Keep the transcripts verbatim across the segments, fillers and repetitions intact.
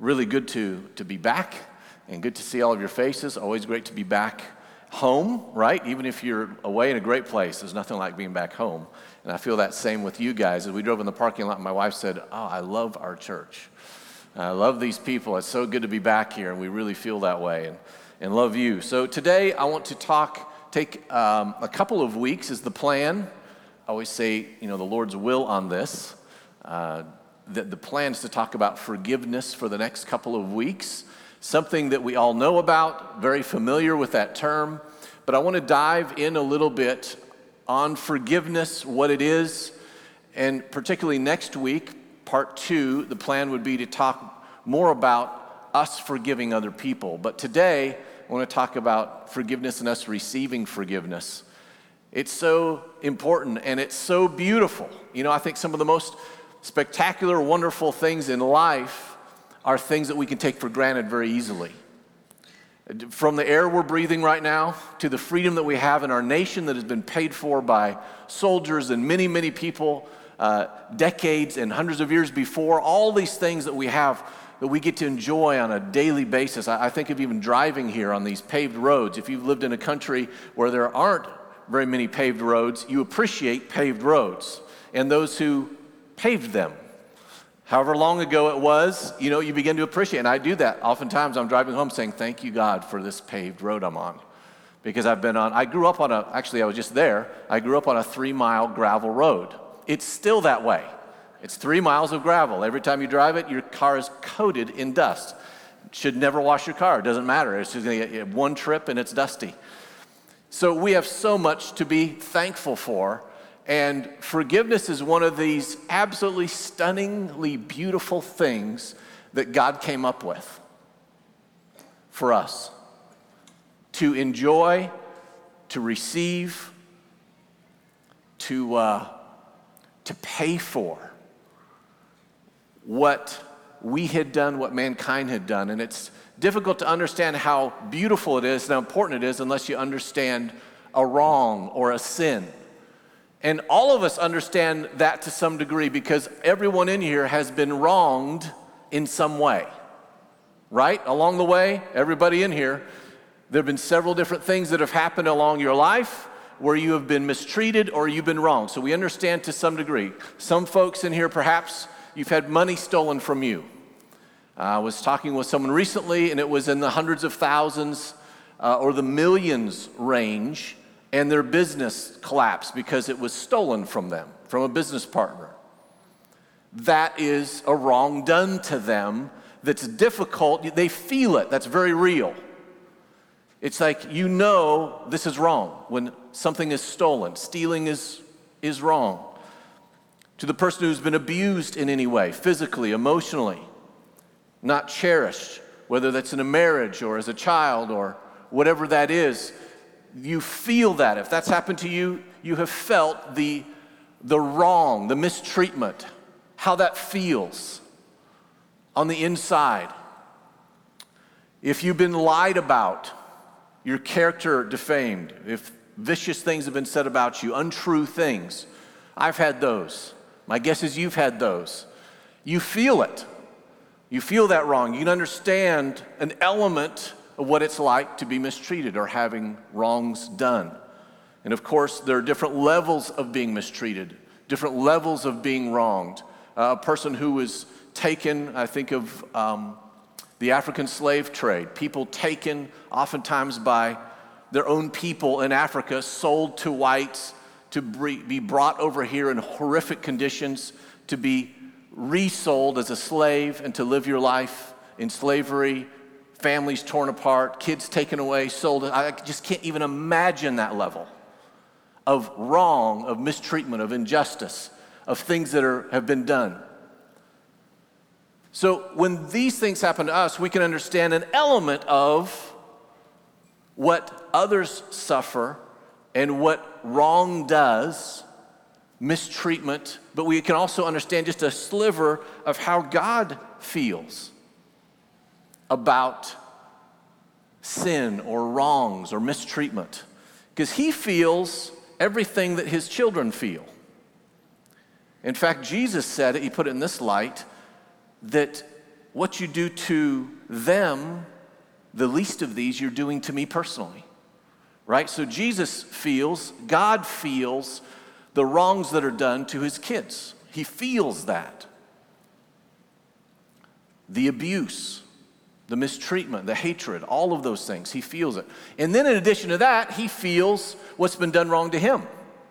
really good to, to be back and good to see all of your faces. Always great to be back home, right? Even if you're away in a great place, there's nothing like being back home. And I feel that same with you guys. As we drove in the parking lot, my wife said, oh, I love our church. I love these people. It's so good to be back here, and we really feel that way and, and love you. So today I want to talk, take um, a couple of weeks is the plan. I always say, you know, the Lord's will on this. Uh, the, the plan is to talk about forgiveness for the next couple of weeks, something that we all know about, very familiar with that term. But I want to dive in a little bit on forgiveness, what it is, and particularly next week, part two, the plan would be to talk more about us forgiving other people. But today, I want to talk about forgiveness and us receiving forgiveness. It's so important and it's so beautiful. You know, I think some of the most spectacular, wonderful things in life are things that we can take for granted very easily. From the air we're breathing right now to the freedom that we have in our nation that has been paid for by soldiers and many, many people uh, decades and hundreds of years before, all these things that we have that we get to enjoy on a daily basis. I, I think of even driving here on these paved roads. If you've lived in a country where there aren't very many paved roads, you appreciate paved roads and those who paved them. However long ago it was, you know, you begin to appreciate, and I do that. Oftentimes I'm driving home saying, thank you, God, for this paved road I'm on. Because I've been on, I grew up on a, actually I was just there, I grew up on a three mile gravel road. It's still that way. It's three miles of gravel. Every time you drive it, your car is coated in dust. Should never wash your car, it doesn't matter. It's just gonna get one trip and it's dusty. So we have so much to be thankful for. And forgiveness is one of these absolutely stunningly beautiful things that God came up with for us to enjoy, to receive, to, uh, to pay for what we had done, what mankind had done. And it's difficult to understand how beautiful it is and how important it is unless you understand a wrong or a sin. And all of us understand that to some degree because everyone in here has been wronged in some way, right? Along the way, everybody in here, there have been several different things that have happened along your life where you have been mistreated or you've been wronged. So we understand to some degree. Some folks in here, perhaps you've had money stolen from you. Uh, I was talking with someone recently and it was in the hundreds of thousands uh, or the millions range. And their business collapsed because it was stolen from them, from a business partner. That is a wrong done to them that's difficult. They feel it. That's very real. It's like, you know this is wrong when something is stolen. Stealing is, is wrong. To the person who's been abused in any way, physically, emotionally, not cherished, whether that's in a marriage or as a child or whatever that is, you feel that. If that's happened to you, you have felt the, the wrong, the mistreatment, how that feels on the inside. If you've been lied about, your character defamed, if vicious things have been said about you, untrue things, I've had those. My guess is you've had those. You feel it. You feel that wrong. You can understand an element of what it's like to be mistreated or having wrongs done. And of course, there are different levels of being mistreated, different levels of being wronged. Uh, a person who was taken, I think of um, the African slave trade, people taken oftentimes by their own people in Africa, sold to whites to be brought over here in horrific conditions, to be resold as a slave and to live your life in slavery, families torn apart, kids taken away, sold. I just can't even imagine that level of wrong, of mistreatment, of injustice, of things that are, have been done. So when these things happen to us, we can understand an element of what others suffer and what wrong does, mistreatment, but we can also understand just a sliver of how God feels about sin or wrongs or mistreatment, because he feels everything that his children feel. In fact, Jesus said it, he put it in this light, that what you do to them, the least of these, you're doing to me personally, right? So Jesus feels, God feels the wrongs that are done to his kids. He feels that. The abuse, the mistreatment, the hatred, all of those things, he feels it. And then in addition to that, he feels what's been done wrong to him.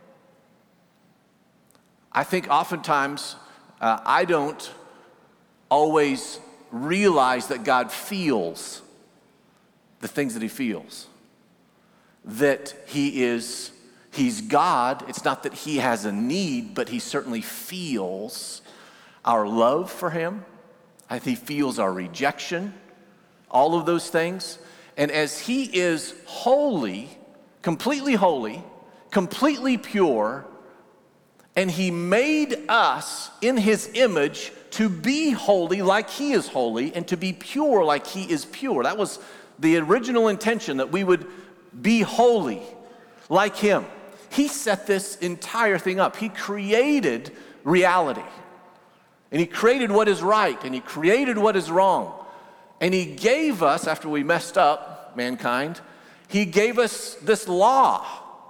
I think oftentimes uh, I don't always realize that God feels the things that he feels. That he is, he's God. It's not that he has a need, but he certainly feels our love for him. I think he feels our rejection, all of those things. And as he is holy, completely holy, completely pure, and he made us in his image to be holy like he is holy and to be pure like he is pure. That was the original intention, that we would be holy like him. He set this entire thing up. He created reality. And he created what is right, and he created what is wrong. And he gave us, after we messed up, mankind, he gave us this law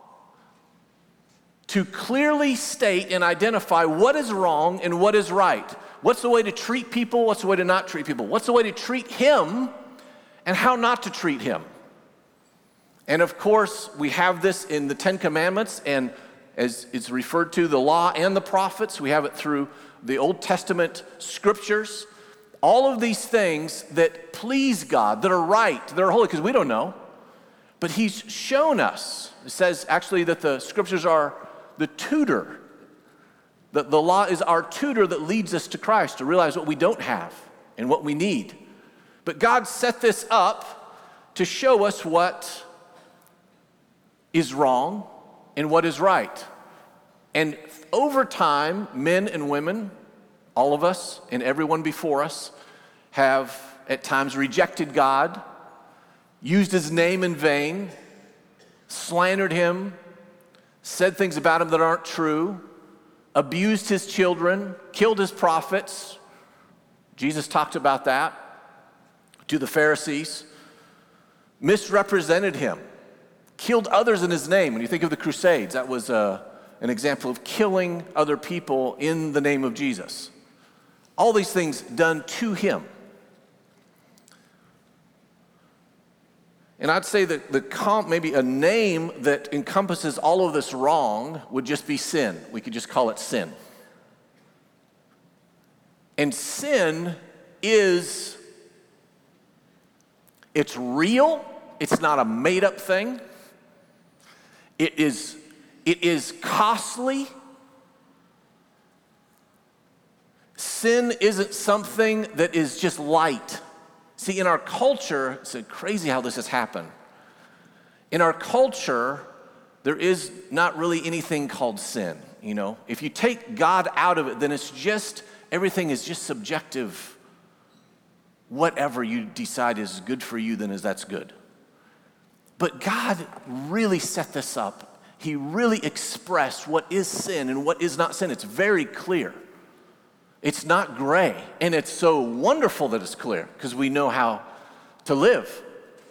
to clearly state and identify what is wrong and what is right. What's the way to treat people? What's the way to not treat people? What's the way to treat him and how not to treat him? And of course, we have this in the Ten Commandments, and as it's referred to, the law and the prophets. We have it through the Old Testament scriptures. All of these things that please God, that are right, that are holy, because we don't know. But he's shown us. It says actually that the scriptures are the tutor. That the law is our tutor that leads us to Christ, to realize what we don't have and what we need. But God set this up to show us what is wrong and what is right. And over time, men and women, all of us and everyone before us, have at times rejected God, used his name in vain, slandered him, said things about him that aren't true, abused his children, killed his prophets. Jesus talked about that to the Pharisees, misrepresented him, killed others in his name. When you think of the Crusades, that was uh, an example of killing other people in the name of Jesus. All these things done to him. And I'd say that the comp, maybe a name that encompasses all of this wrong would just be sin. We could just call it sin. And sin is, it's real. It's not a made-up thing. It is, it is costly. Sin isn't something that is just light. See, in our culture, it's crazy how this has happened. In our culture, there is not really anything called sin, you know. If you take God out of it, then it's just, everything is just subjective. Whatever you decide is good for you, then is that's good. But God really set this up. He really expressed what is sin and what is not sin. It's very clear. It's not gray, and it's so wonderful that it's clear because we know how to live.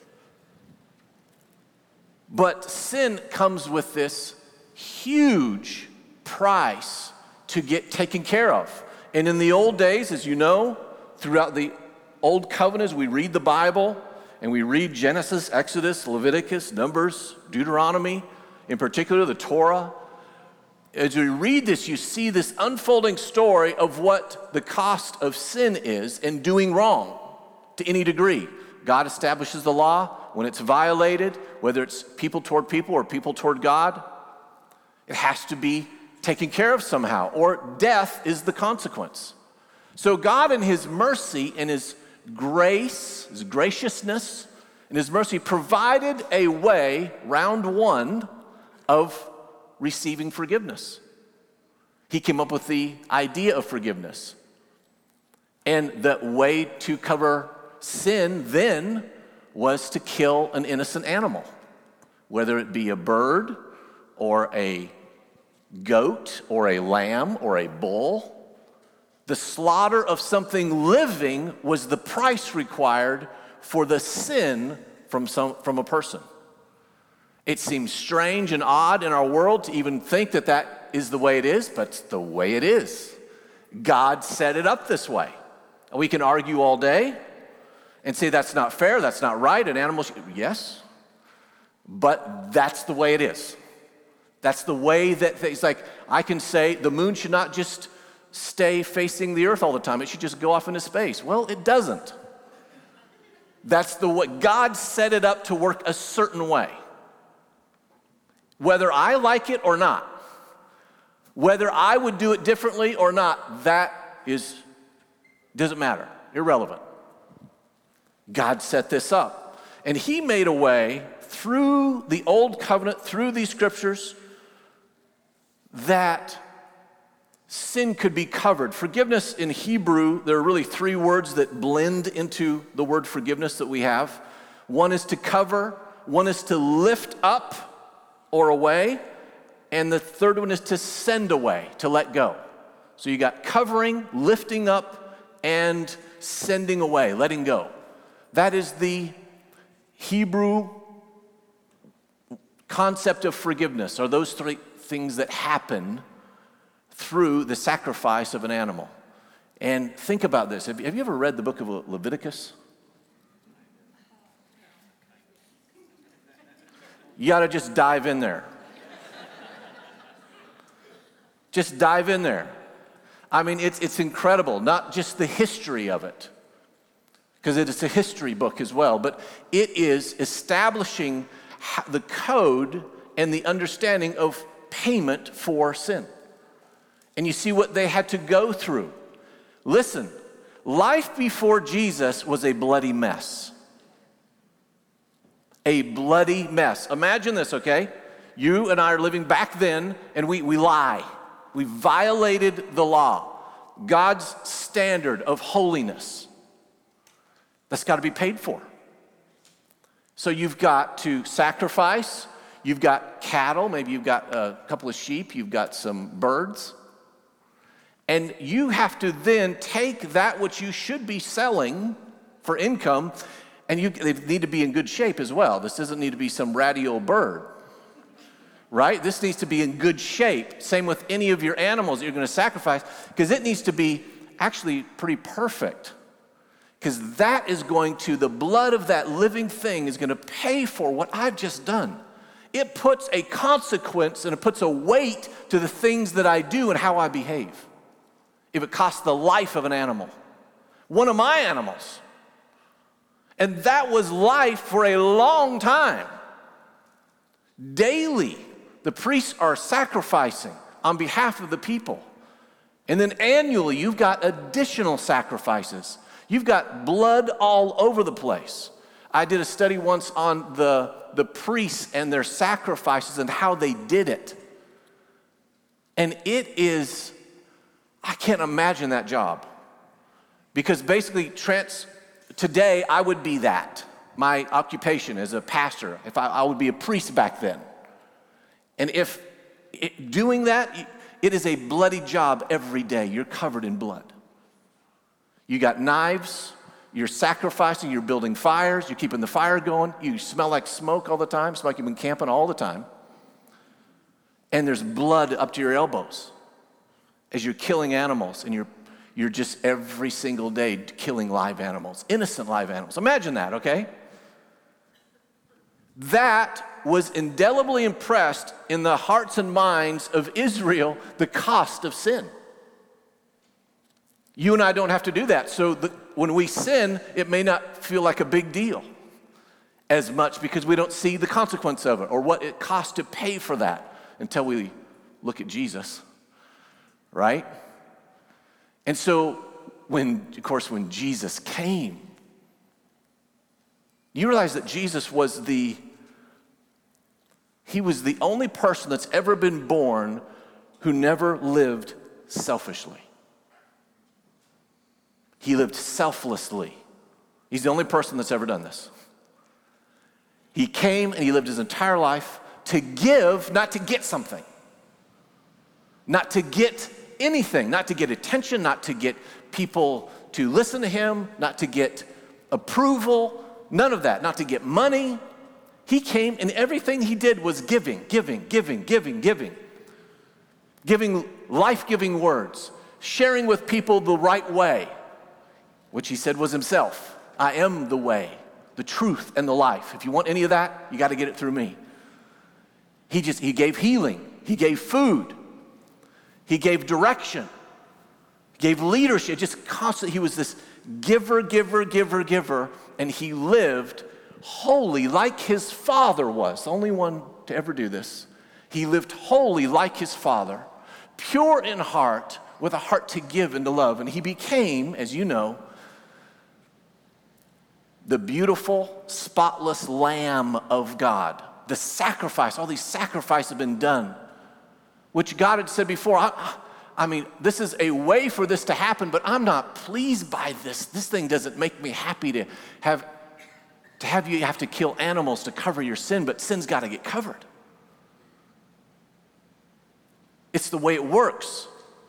But sin comes with this huge price to get taken care of. And in the old days, as you know, throughout the Old Covenant, we read the Bible, and we read Genesis, Exodus, Leviticus, Numbers, Deuteronomy, in particular the Torah. As we read this, you see this unfolding story of what the cost of sin is and doing wrong to any degree. God establishes the law. When it's violated, whether it's people toward people or people toward God, it has to be taken care of somehow, or death is the consequence. So God in his mercy and his grace, his graciousness, and his mercy provided a way, round one, of receiving forgiveness. He came up with the idea of forgiveness. And the way to cover sin then was to kill an innocent animal, whether it be a bird or a goat or a lamb or a bull. The slaughter of something living was the price required for the sin from some from a person. It seems strange and odd in our world to even think that that is the way it is, but it's the way it is. God set it up this way. We can argue all day and say that's not fair, that's not right, and animals, yes, but that's the way it is. That's the way that it's like, I can say the moon should not just stay facing the earth all the time, it should just go off into space. Well, it doesn't. That's the way, God set it up to work a certain way. Whether I like it or not, whether I would do it differently or not, that is, doesn't matter, irrelevant. God set this up. And he made a way through the old covenant, through these scriptures, that sin could be covered. Forgiveness in Hebrew, there are really three words that blend into the word forgiveness that we have. One is to cover, one is to lift up or away, and the third one is to send away, to let go. So you got covering, lifting up, and sending away, letting go. That is the Hebrew concept of forgiveness, are those three things that happen through the sacrifice of an animal. And think about this. Have you, have you ever read the book of Leviticus? You got to just dive in there. Just dive in there. I mean, it's, it's incredible, not just the history of it, because it is a history book as well, but it is establishing the code and the understanding of payment for sin. And you see what they had to go through. Listen, life before Jesus was a bloody mess. A bloody mess. Imagine this, okay? You and I are living back then, and we, we lie. We violated the law, God's standard of holiness. That's got to be paid for. So you've got to sacrifice, you've got cattle, maybe you've got a couple of sheep, you've got some birds, and you have to then take that which you should be selling for income, and you they need to be in good shape as well. This doesn't need to be some ratty old bird, right? This needs to be in good shape. Same with any of your animals that you're going to sacrifice, because it needs to be actually pretty perfect. Because that is going to, the blood of that living thing is going to pay for what I've just done. It puts a consequence and it puts a weight to the things that I do and how I behave. If it costs the life of an animal, one of my animals. And that was life for a long time. Daily, the priests are sacrificing on behalf of the people. And then annually, you've got additional sacrifices. You've got blood all over the place. I did a study once on the, the priests and their sacrifices and how they did it. And it is, I can't imagine that job. Because basically, trans, today I would be that. My occupation as a pastor, if I, I would be a priest back then. And if it, doing that, it is a bloody job every day. You're covered in blood. You got knives, you're sacrificing, you're building fires, you're keeping the fire going, you smell like smoke all the time, smell like you've been camping all the time. And there's blood up to your elbows as you're killing animals, and you're, you're just every single day killing live animals, innocent live animals. Imagine that, okay? That was indelibly impressed in the hearts and minds of Israel, the cost of sin. You and I don't have to do that. So the, when we sin, it may not feel like a big deal as much because we don't see the consequence of it or what it costs to pay for that until we look at Jesus, right? And so when, of course, when Jesus came, you realize that Jesus was the, he was the only person that's ever been born who never lived selfishly. He lived selflessly. He's the only person that's ever done this. He came and he lived his entire life to give, not to get something. Not to get anything, not to get attention, not to get people to listen to him, not to get approval, none of that, not to get money. He came and everything he did was giving, giving, giving, giving, giving. Giving life-giving words, sharing with people the right way, which he said was himself. I am the way, the truth, and the life. If you want any of that, you got to get it through me. He just, he gave healing. He gave food. He gave direction. He gave leadership. Just constantly, he was this giver, giver, giver, giver, and he lived holy like his Father was, the only one to ever do this. He lived holy like his Father, pure in heart, with a heart to give and to love. And he became, as you know, the beautiful, spotless Lamb of God. The sacrifice, all these sacrifices have been done, which God had said before, I, I mean, this is a way for this to happen, but I'm not pleased by this. This thing doesn't make me happy to have To have you have to kill animals to cover your sin, but sin's got to get covered. It's the way it works.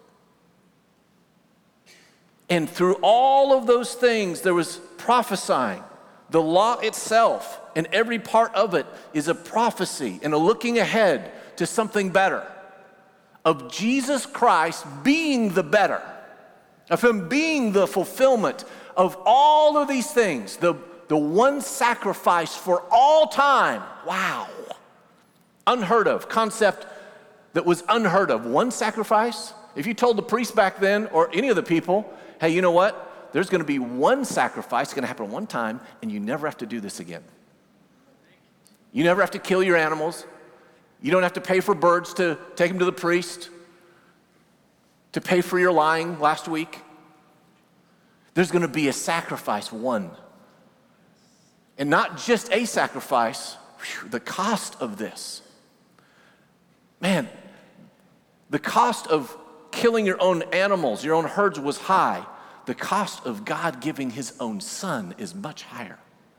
And through all of those things, there was prophesying. The law itself and every part of it is a prophecy and a looking ahead to something better. Of Jesus Christ being the better. Of him being the fulfillment of all of these things. The The one sacrifice for all time. Wow. Unheard of. Concept that was unheard of. One sacrifice. If you told the priest back then or any of the people, hey, you know what? There's going to be one sacrifice. It's going to happen one time and you never have to do this again. You never have to kill your animals. You don't have to pay for birds to take them to the priest. To pay for your lying last week. There's going to be a sacrifice, one. And not just a sacrifice, whew, the cost of this. Man, the cost of killing your own animals, your own herds was high. The cost of God giving his own son is much higher.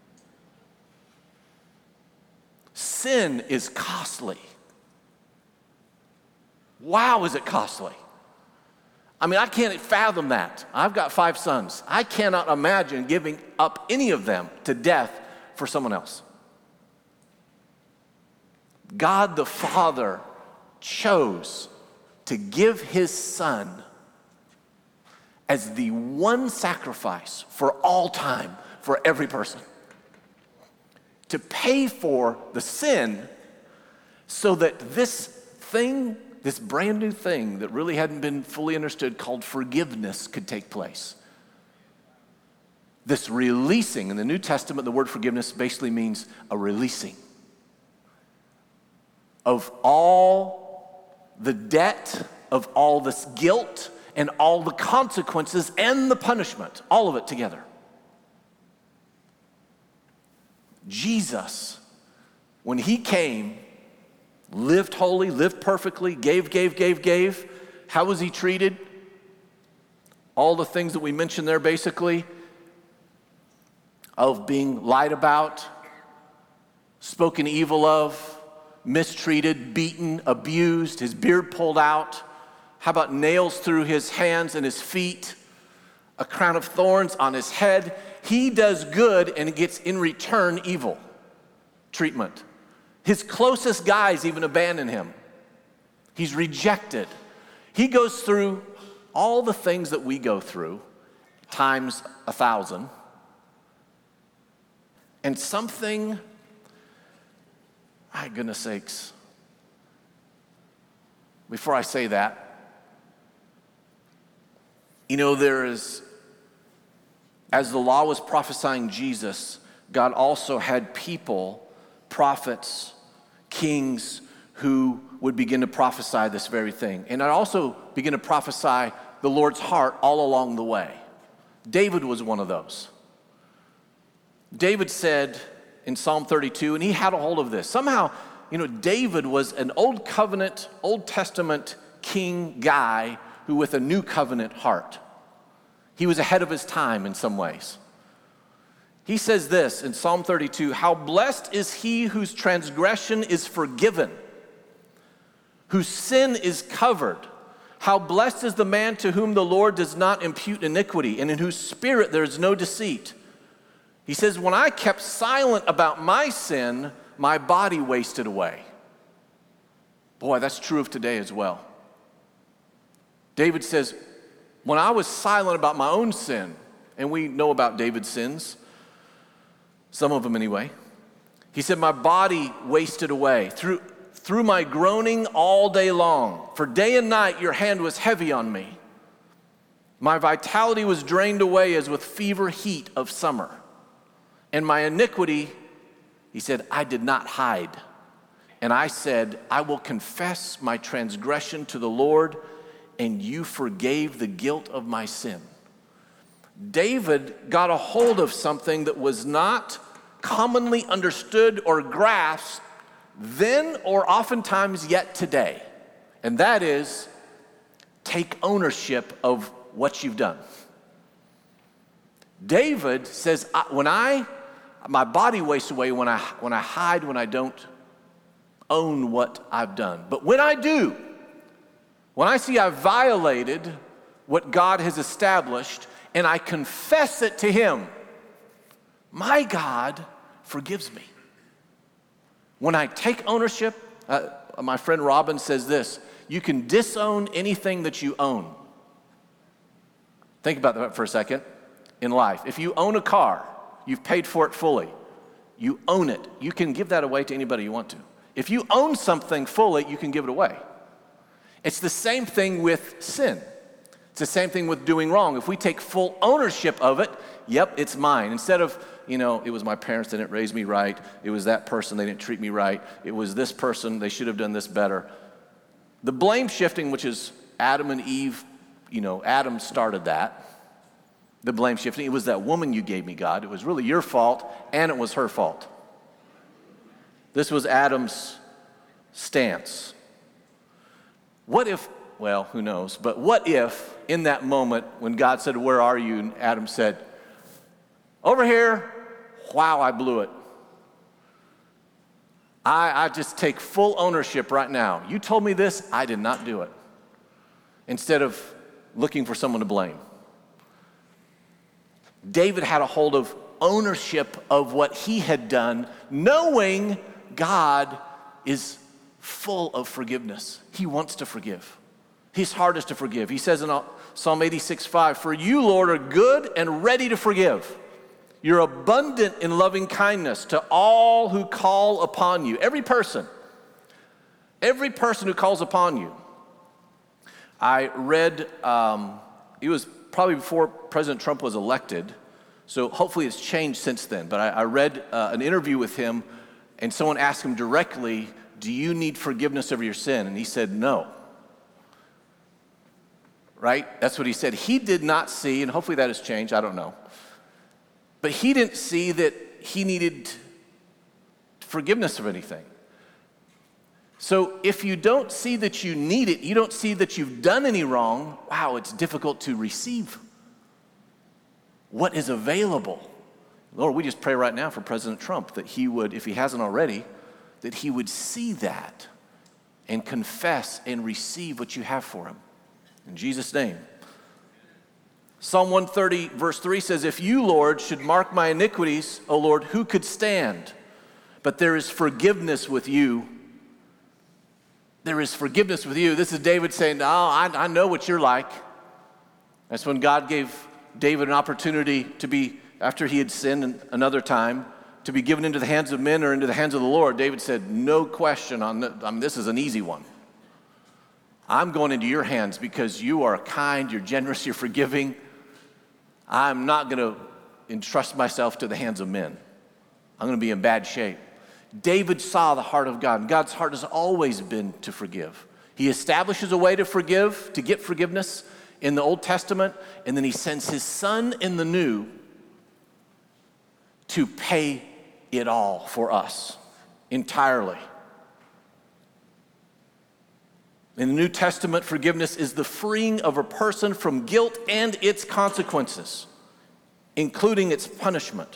Sin is costly. Wow, is it costly? I mean, I can't fathom that. I've got five sons. I cannot imagine giving up any of them to death for someone else. God the Father chose to give his son as the one sacrifice for all time for every person. To pay for the sin so that this thing, this brand new thing that really hadn't been fully understood called forgiveness could take place. This releasing, in the New Testament, the word forgiveness basically means a releasing of all the debt, of all this guilt, and all the consequences and the punishment, all of it together. Jesus, when he came, lived holy, lived perfectly, gave, gave, gave, gave. How was he treated? All the things that we mentioned there basically. Of being lied about, spoken evil of, mistreated, beaten, abused, his beard pulled out. How about nails through his hands and his feet, a crown of thorns on his head? He does good and gets in return evil treatment. His closest guys even abandon him. He's rejected. He goes through all the things that we go through, times a thousand. And something, my goodness sakes, before I say that, you know, there is, as the law was prophesying Jesus, God also had people, prophets, kings, who would begin to prophesy this very thing. And I also begin to prophesy the Lord's heart all along the way. David was one of those. David said in Psalm thirty-two, and he had a hold of this. Somehow, you know, David was an old covenant, Old Testament king guy who with a new covenant heart. He was ahead of his time in some ways. He says this in Psalm thirty-two, how blessed is he whose transgression is forgiven, whose sin is covered. How blessed is the man to whom the Lord does not impute iniquity, and in whose spirit there is no deceit. He says, when I kept silent about my sin, my body wasted away. Boy, that's true of today as well. David says, when I was silent about my own sin, and we know about David's sins, some of them anyway, he said, my body wasted away through, through my groaning all day long. For day and night your hand was heavy on me. My vitality was drained away as with fever heat of summer. And my iniquity, he said, I did not hide. And I said, I will confess my transgression to the Lord, and you forgave the guilt of my sin. David got a hold of something that was not commonly understood or grasped then or oftentimes yet today. And that is, take ownership of what you've done. David says, when I, my body wastes away when I, when I hide, when I don't own what I've done. But when I do, when I see I've violated what God has established and I confess it to Him, my God forgives me. When I take ownership, uh, my friend Robin says this, you can disown anything that you own. Think about that for a second in life. If you own a car, you've paid for it fully. You own it. You can give that away to anybody you want to. If you own something fully, you can give it away. It's the same thing with sin. It's the same thing with doing wrong. If we take full ownership of it, yep, it's mine. Instead of, you know, it was my parents that didn't raise me right. It was that person, they didn't treat me right. It was this person, they should have done this better. The blame shifting, which is Adam and Eve, you know, Adam started that. The blame shifting, it was that woman you gave me, God. It was really your fault, and it was her fault. This was Adam's stance. What if, well, who knows, but what if in that moment when God said, where are you? And Adam said, over here, wow, I blew it. I, I just take full ownership right now. You told me this, I did not do it. Instead of looking for someone to blame. David had a hold of ownership of what he had done, knowing God is full of forgiveness. He wants to forgive. He's hardest to forgive. He says in Psalm eighty-six five, for you, Lord, are good and ready to forgive. You're abundant in loving kindness to all who call upon you. Every person. Every person who calls upon you. I read, um, it was probably before President Trump was elected, so hopefully it's changed since then, but I, I read uh, an interview with him, and someone asked him directly, do you need forgiveness of your sin? And he said, no. Right? That's what he said. He did not see, and hopefully that has changed, I don't know. But he didn't see that he needed forgiveness of anything. So if you don't see that you need it, you don't see that you've done any wrong, wow, it's difficult to receive what is available. Lord, we just pray right now for President Trump that he would, if he hasn't already, that he would see that and confess and receive what you have for him. In Jesus' name. Psalm one thirty, verse three says, if you, Lord, should mark my iniquities, O Lord, who could stand? But there is forgiveness with you. There is forgiveness with you. This is David saying, no, I, I know what you're like. That's when God gave David an opportunity to be, after he had sinned another time, to be given into the hands of men or into the hands of the Lord. David said, no question on this. I mean, this is an easy one. I'm going into your hands because you are kind, you're generous, you're forgiving. I'm not going to entrust myself to the hands of men. I'm going to be in bad shape. David saw the heart of God, and God's heart has always been to forgive. He establishes a way to forgive, to get forgiveness in the Old Testament, and then he sends his son in the New to pay it all for us entirely. In the New Testament, forgiveness is the freeing of a person from guilt and its consequences, including its punishment.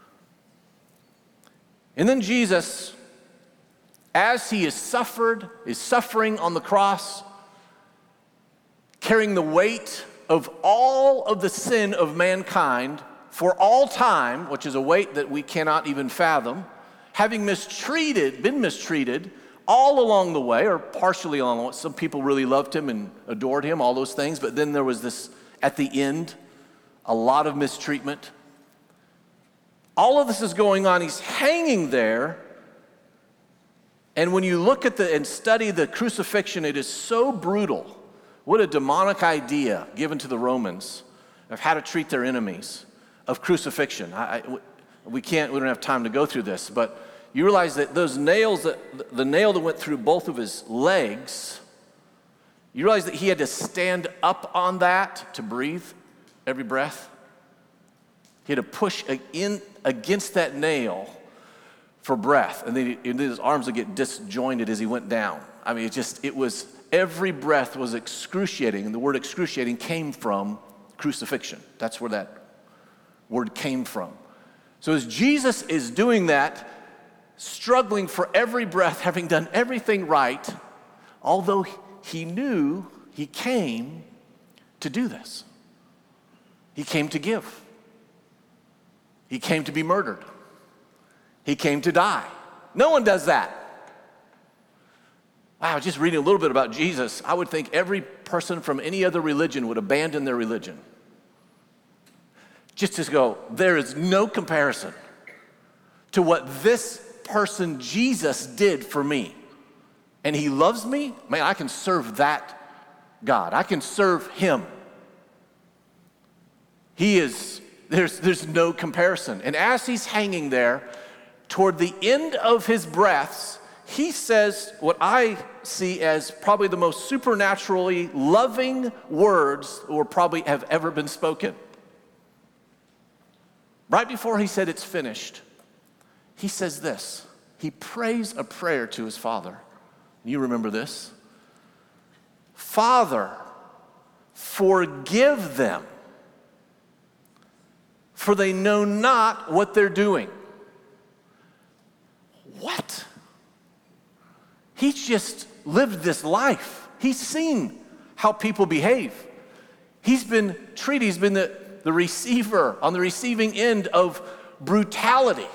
And then Jesus, as he is suffered, is suffering on the cross, carrying the weight of all of the sin of mankind for all time, which is a weight that we cannot even fathom, having mistreated, been mistreated all along the way, or partially along the way. Some people really loved him and adored him, all those things, but then there was this, at the end, a lot of mistreatment. All of this is going on. He's hanging there. And when you look at the and study the crucifixion, it is so brutal. What a demonic idea given to the Romans of how to treat their enemies, of crucifixion. I, I, we can't, we don't have time to go through this, but you realize that those nails, that the nail that went through both of his legs, you realize that he had to stand up on that to breathe every breath? He had to push in against that nail for breath, and then, he, and then his arms would get disjointed as he went down. I mean, it just, it was, every breath was excruciating, and the word excruciating came from crucifixion. That's where that word came from. So as Jesus is doing that, struggling for every breath, having done everything right, although he knew he came to do this. He came to give. He came to be murdered. He came to die. No one does that. Wow, just reading a little bit about Jesus, I would think every person from any other religion would abandon their religion. Just to go, there is no comparison to what this person Jesus did for me. And he loves me. Man, I can serve that God. I can serve him. He is, there's, there's no comparison. And as he's hanging there, toward the end of his breaths, he says what I see as probably the most supernaturally loving words or probably have ever been spoken. Right before he said it's finished, he says this. He prays a prayer to his Father. You remember this? Father, forgive them, for they know not what they're doing. What? He's just lived this life. He's seen how people behave. He's been treated, he's been the, the receiver on the receiving end of brutality.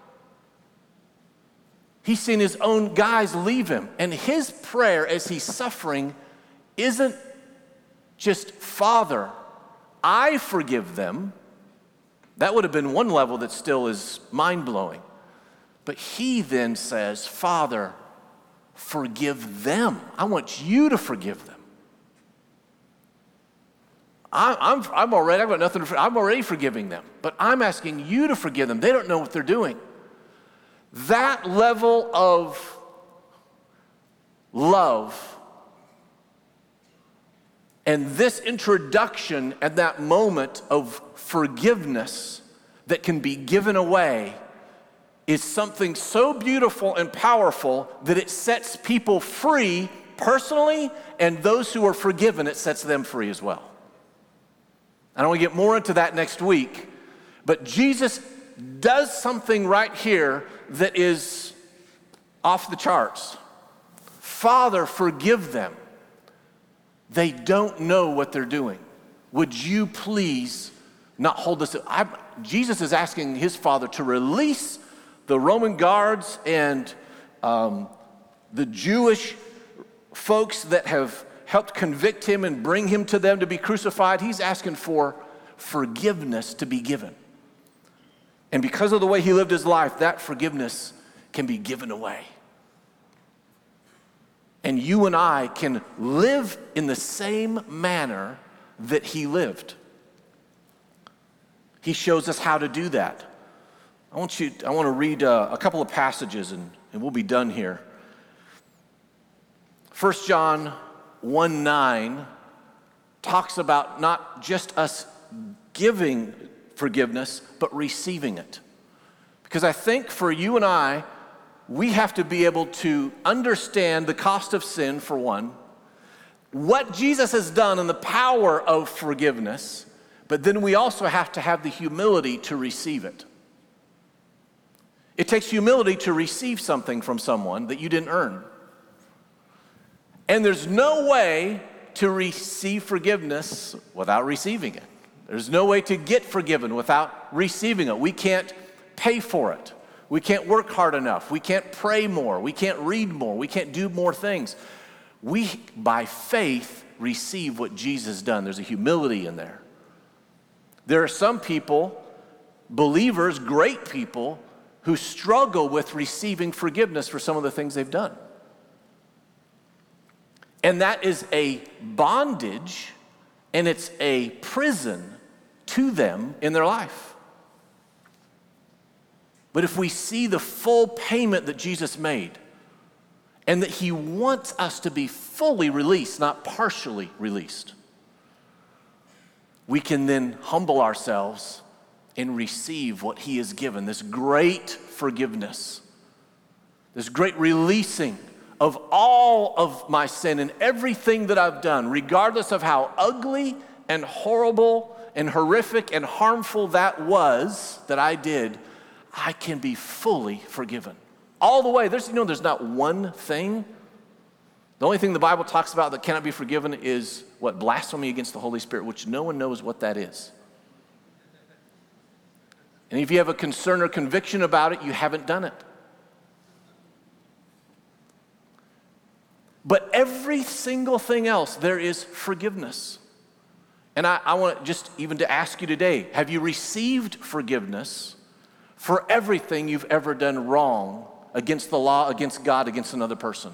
He's seen his own guys leave him. And his prayer as he's suffering isn't just, Father, I forgive them. That would have been one level that still is mind-blowing. But he then says, Father, forgive them. I want you to forgive them. I, I'm, I'm already, I've got nothing to, I'm already forgiving them, but I'm asking you to forgive them. They don't know what they're doing. That level of love and this introduction at that moment of forgiveness that can be given away is something so beautiful and powerful that it sets people free personally, and those who are forgiven, it sets them free as well. I don't want to get more into that next week, but Jesus does something right here that is off the charts. Father, forgive them. They don't know what they're doing. Would you please not hold this? I, Jesus is asking his Father to release the Roman guards and um, the Jewish folks that have helped convict him and bring him to them to be crucified. He's asking for forgiveness to be given. And because of the way he lived his life, that forgiveness can be given away. And you and I can live in the same manner that he lived. He shows us how to do that. I want you, I want to read uh, a couple of passages and, and we'll be done here. First John one nine talks about not just us giving forgiveness, but receiving it. Because I think for you and I, we have to be able to understand the cost of sin, for one, what Jesus has done and the power of forgiveness, but then we also have to have the humility to receive it. It takes humility to receive something from someone that you didn't earn. And there's no way to receive forgiveness without receiving it. There's no way to get forgiven without receiving it. We can't pay for it. We can't work hard enough. We can't pray more. We can't read more. We can't do more things. We, by faith, receive what Jesus has done. There's a humility in there. There are some people, believers, great people, who struggle with receiving forgiveness for some of the things they've done. And that is a bondage, and it's a prison to them in their life. But if we see the full payment that Jesus made, and that he wants us to be fully released, not partially released, we can then humble ourselves and receive what he has given, this great forgiveness, this great releasing of all of my sin and everything that I've done, regardless of how ugly and horrible and horrific and harmful that was that I did, I can be fully forgiven. All the way. There's, you know, there's not one thing. The only thing the Bible talks about that cannot be forgiven is what? Blasphemy against the Holy Spirit, which no one knows what that is. And if you have a concern or conviction about it, you haven't done it. But every single thing else, there is forgiveness. And I, I want just even to ask you today, have you received forgiveness for everything you've ever done wrong against the law, against God, against another person?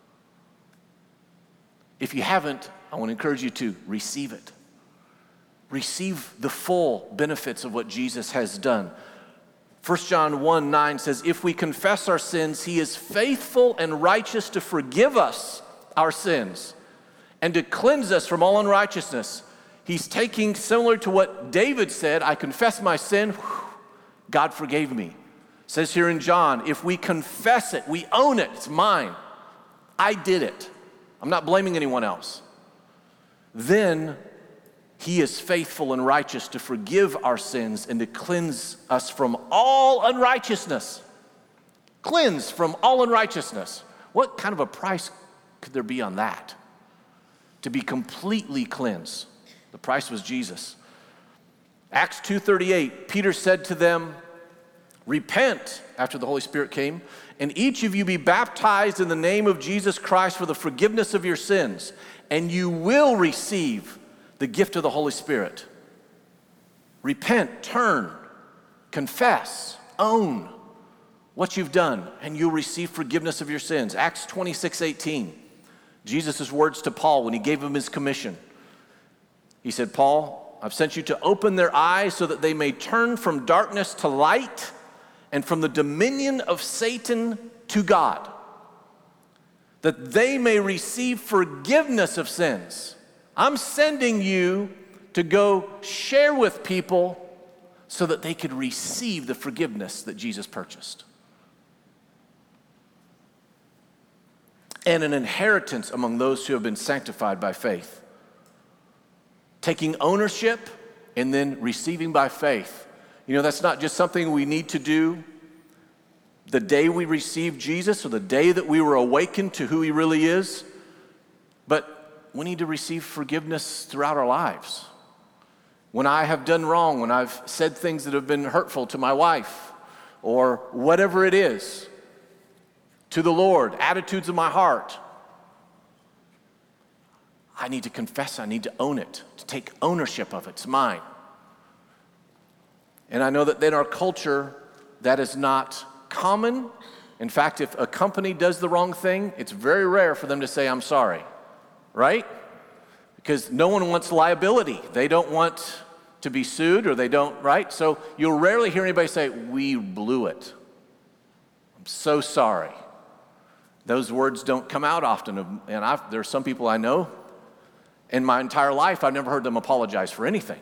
If you haven't, I want to encourage you to receive it. Receive the full benefits of what Jesus has done. First John one nine says, if we confess our sins, he is faithful and righteous to forgive us our sins and to cleanse us from all unrighteousness. He's taking similar to what David said, I confess my sin, whew, God forgave me. It says here in John, if we confess it, we own it, it's mine. I did it. I'm not blaming anyone else. Then he is faithful and righteous to forgive our sins and to cleanse us from all unrighteousness. Cleanse from all unrighteousness. What kind of a price could there be on that? To be completely cleansed. The price was Jesus. Acts two thirty-eight, Peter said to them, repent, after the Holy Spirit came, and each of you be baptized in the name of Jesus Christ for the forgiveness of your sins, and you will receive the gift of the Holy Spirit. Repent, turn, confess, own what you've done, and you'll receive forgiveness of your sins. Acts twenty-six eighteen, Jesus' words to Paul when he gave him his commission. He said, Paul, I've sent you to open their eyes so that they may turn from darkness to light and from the dominion of Satan to God, that they may receive forgiveness of sins. I'm sending you to go share with people so that they could receive the forgiveness that Jesus purchased. And an inheritance among those who have been sanctified by faith. Taking ownership and then receiving by faith. You know, that's not just something we need to do the day we receive Jesus or the day that we were awakened to who he really is, but we need to receive forgiveness throughout our lives. When I have done wrong, when I've said things that have been hurtful to my wife or whatever it is, to the Lord, attitudes of my heart, I need to confess, I need to own it, to take ownership of it. It's mine. And I know that in our culture, that is not common. In fact, if a company does the wrong thing, it's very rare for them to say, I'm sorry, right? Because no one wants liability. They don't want to be sued, or they don't, right? So you'll rarely hear anybody say, we blew it. I'm so sorry. Those words don't come out often. And I've, there are some people I know, in my entire life, I've never heard them apologize for anything.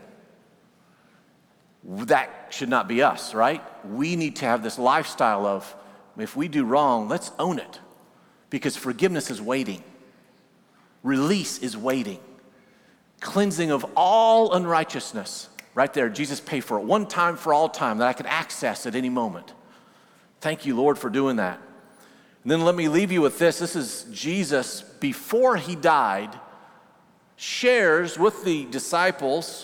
That should not be us, right? We need to have this lifestyle of, if we do wrong, let's own it. Because forgiveness is waiting. Release is waiting. Cleansing of all unrighteousness. Right there, Jesus paid for it one time for all time that I could access at any moment. Thank you, Lord, for doing that. And then let me leave you with this. This is Jesus before he died. shares with the disciples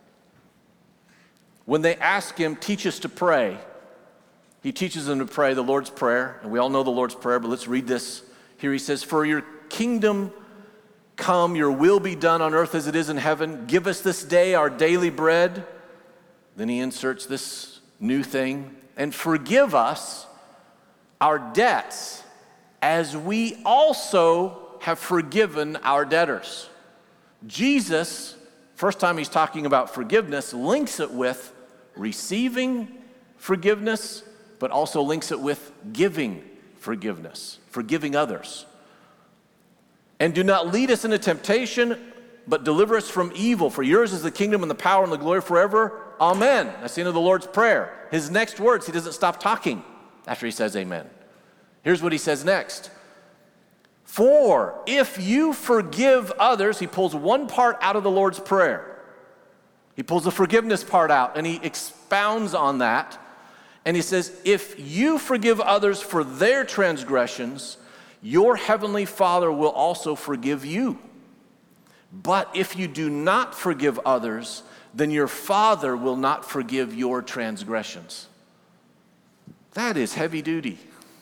when they ask him, teach us to pray. He teaches them to pray the Lord's Prayer, and we all know the Lord's Prayer, but let's read this. Here he says, for your kingdom come, your will be done on earth as it is in heaven. Give us this day our daily bread. Then he inserts this new thing, and forgive us our debts as we also have forgiven our debtors. Jesus, first time he's talking about forgiveness, links it with receiving forgiveness, but also links it with giving forgiveness, forgiving others. And do not lead us into temptation, but deliver us from evil. For yours is the kingdom and the power and the glory forever. Amen. That's the end of the Lord's Prayer. His next words, he doesn't stop talking after he says amen. Here's what he says next. For if you forgive others, he pulls one part out of the Lord's Prayer. He pulls the forgiveness part out and he expounds on that. And he says, if you forgive others for their transgressions, your heavenly Father will also forgive you. But if you do not forgive others, then your Father will not forgive your transgressions. That is heavy duty.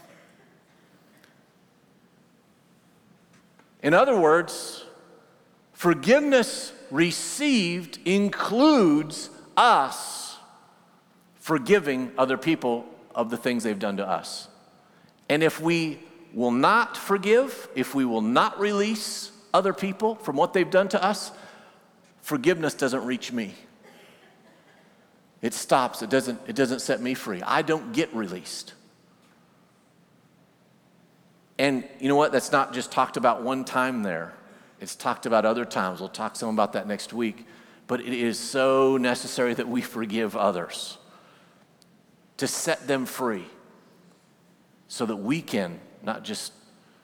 In other words, forgiveness received includes us forgiving other people of the things they've done to us. And if we will not forgive, if we will not release other people from what they've done to us, forgiveness doesn't reach me. It stops. It doesn't, it doesn't set me free. I don't get released. And you know what? That's not just talked about one time there. It's talked about other times. We'll talk some about that next week. But it is so necessary that we forgive others to set them free so that we can not just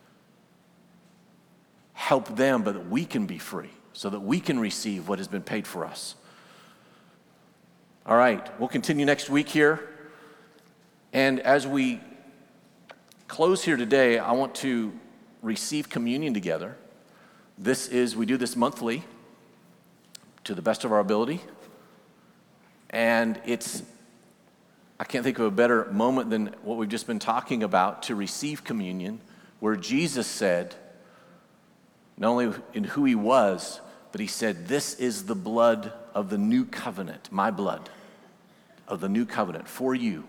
help them, but that we can be free so that we can receive what has been paid for us. All right, we'll continue next week here. And as we close here today, I want to receive communion together. This is, we do this monthly to the best of our ability. And it's, I can't think of a better moment than what we've just been talking about to receive communion, where Jesus said, not only in who he was, but he said, this is the blood of the new covenant, my blood of the new covenant for you.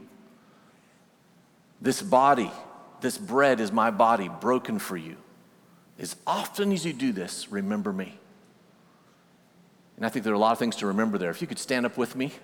This body, this bread is my body broken for you. As often as you do this, remember me. And I think there are a lot of things to remember there. If you could stand up with me.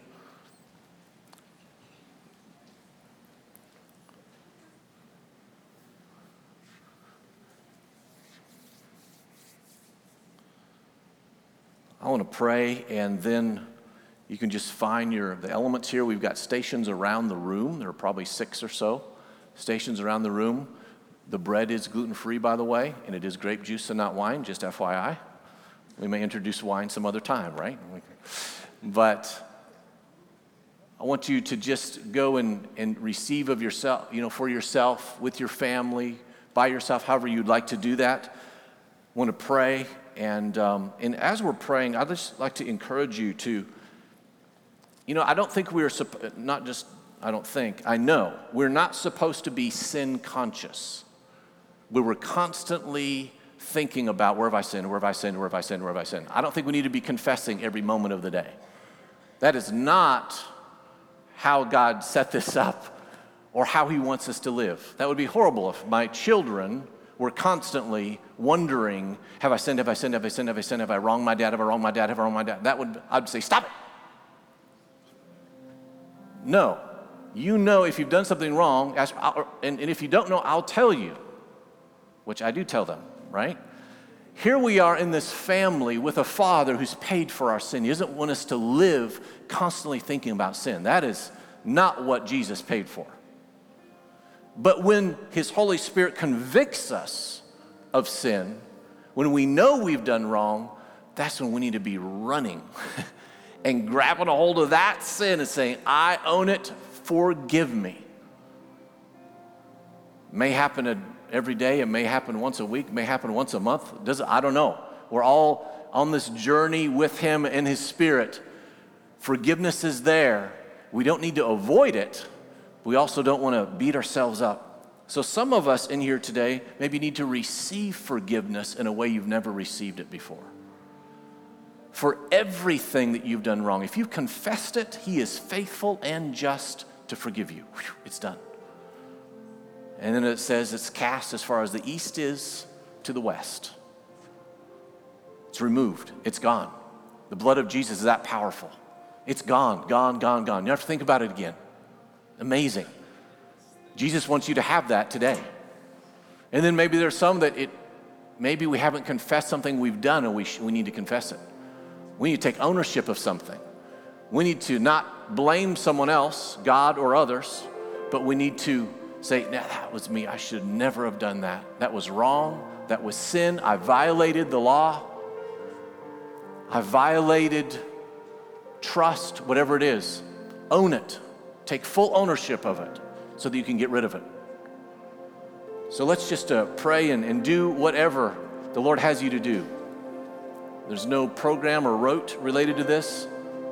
I want to pray, and then you can just find your the elements here. We've got stations around the room. There are probably six or so stations around the room. The bread is gluten-free, by the way, and it is grape juice and not wine, just F Y I. We may introduce wine some other time, right? But I want you to just go and, and receive of yourself, you know, for yourself, with your family, by yourself, however you'd like to do that. I want to pray. And um, and as we're praying, I'd just like to encourage you to, you know, I don't think we're, not just, I don't think, I know, we're not supposed to be sin conscious. We were constantly thinking about, where have I sinned, where have I sinned, where have I sinned, where have I sinned. I don't think we need to be confessing every moment of the day. That is not how God set this up or how he wants us to live. That would be horrible if my children were constantly wondering, have I sinned, have I sinned, have I sinned, have I sinned, have I wronged my dad, have I wronged my dad, have I wronged my dad? That would, I'd say, stop it. No. You know if you've done something wrong, ask, and, and if you don't know, I'll tell you, which I do tell them, right? Here we are in this family with a father who's paid for our sin. He doesn't want us to live constantly thinking about sin. That is not what Jesus paid for. But when his Holy Spirit convicts us of sin, when we know we've done wrong, that's when we need to be running and grabbing a hold of that sin and saying, I own it, forgive me. It may happen every day, it may happen once a week, it may happen once a month. Does it? I don't know. We're all on this journey with him and his Spirit. Forgiveness is there. We don't need to avoid it. We also don't want to beat ourselves up. So some of us in here today maybe need to receive forgiveness in a way you've never received it before. For everything that you've done wrong. If you've confessed it, he is faithful and just to forgive you. Whew, it's done. And then it says it's cast as far as the east is to the west. It's removed. It's gone. The blood of Jesus is that powerful. It's gone, gone, gone, gone. You have to think about it again. Amazing. Jesus wants you to have that today. And then maybe there's some that it, maybe we haven't confessed something we've done and we, sh- we need to confess it. We need to take ownership of something. We need to not blame someone else, God or others, but we need to say, nah, that was me. I should never have done that. That was wrong. That was sin. I violated the law. I violated trust, whatever it is. Own it. Take full ownership of it so that you can get rid of it. So let's just uh, pray and, and do whatever the Lord has you to do. There's no program or rote related to this.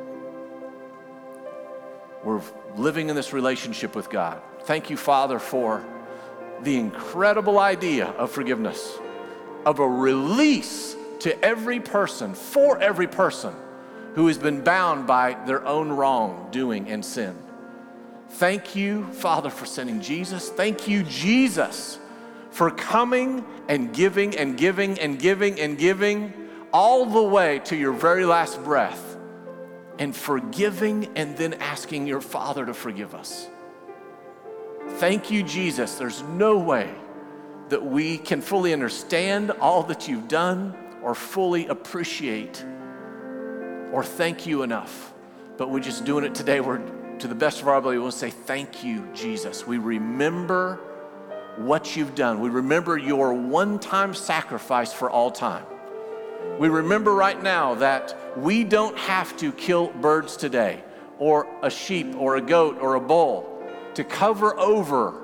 We're living in this relationship with God. Thank you, Father, for the incredible idea of forgiveness, of a release to every person, for every person who has been bound by their own wrongdoing and sin. Thank you, Father, for sending Jesus. Thank you, Jesus, for coming and giving and giving and giving and giving all the way to your very last breath and forgiving and then asking your Father to forgive us. Thank you, Jesus. There's no way that we can fully understand all that you've done or fully appreciate or thank you enough. But we're just doing it today. We're, to the best of our ability, we'll say, thank you, Jesus. We remember what you've done. We remember your one-time sacrifice for all time. We remember right now that we don't have to kill birds today or a sheep or a goat or a bull to cover over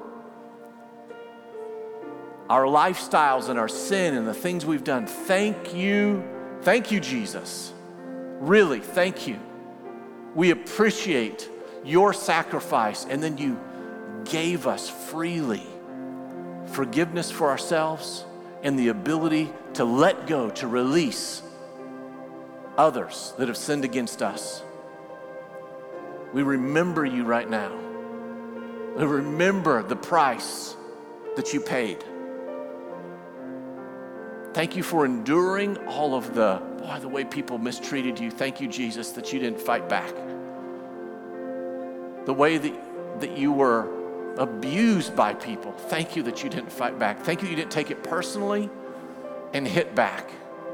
our lifestyles and our sin and the things we've done. Thank you. Thank you, Jesus. Really, thank you. We appreciate your sacrifice, and then you gave us freely forgiveness for ourselves and the ability to let go, to release others that have sinned against us. We remember you right now. We remember the price that you paid. Thank you for enduring all of the, boy, the way people mistreated you. Thank you, Jesus, that you didn't fight back. The way that, that you were abused by people. Thank you that you didn't fight back. Thank you you didn't take it personally and hit back.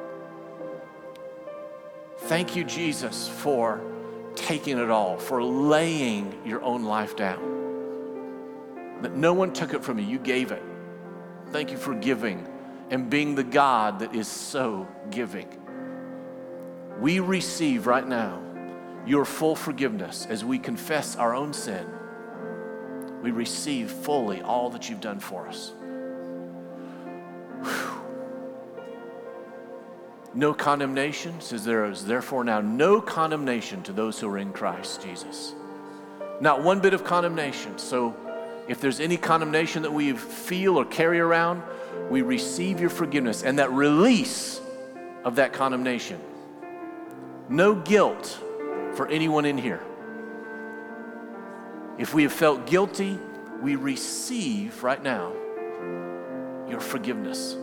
Thank you, Jesus, for taking it all, for laying your own life down. That no one took it from you, you gave it. Thank you for giving and being the God that is so giving. We receive right now your full forgiveness as we confess our own sin. We receive fully all that you've done for us. Whew. No condemnation, says there is therefore now no condemnation to those who are in Christ Jesus. Not one bit of condemnation. So if there's any condemnation that we feel or carry around, we receive your forgiveness and that release of that condemnation. No guilt for anyone in here. If we have felt guilty, we receive right now your forgiveness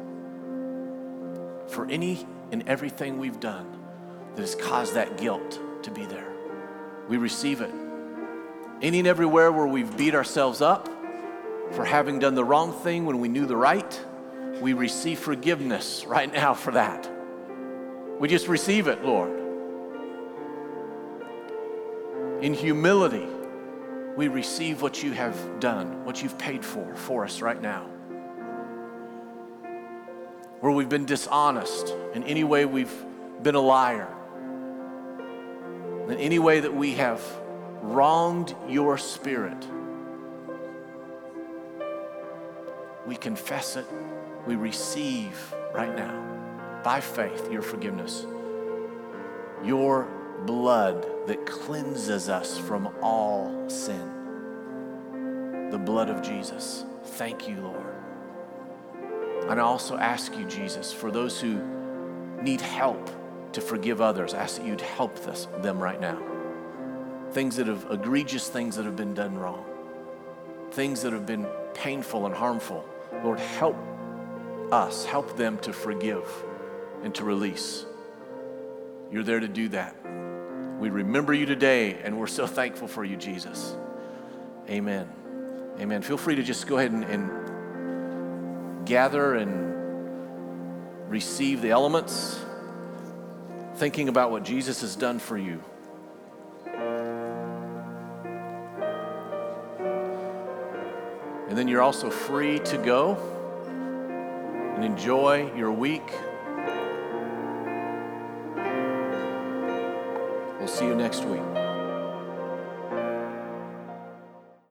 for any and everything we've done that has caused that guilt to be there. We receive it. Any and everywhere where we've beat ourselves up for having done the wrong thing when we knew the right, we receive forgiveness right now for that. We just receive it, Lord. In humility, we receive what you have done, what you've paid for, for us right now. Where we've been dishonest, in any way we've been a liar, in any way that we have wronged your Spirit, we confess it, we receive right now by faith, your forgiveness, your blood that cleanses us from all sin. The blood of Jesus. Thank you, Lord. And I also ask you, Jesus, for those who need help to forgive others, I ask that you'd help this, them right now. Things that have, egregious things that have been done wrong. Things that have been painful and harmful. Lord, help us, help them to forgive and to release. You're there to do that. We remember you today, and we're so thankful for you, Jesus. Amen. Amen. Feel free to just go ahead and, and gather and receive the elements, thinking about what Jesus has done for you. And then you're also free to go and enjoy your week. We'll see you next week.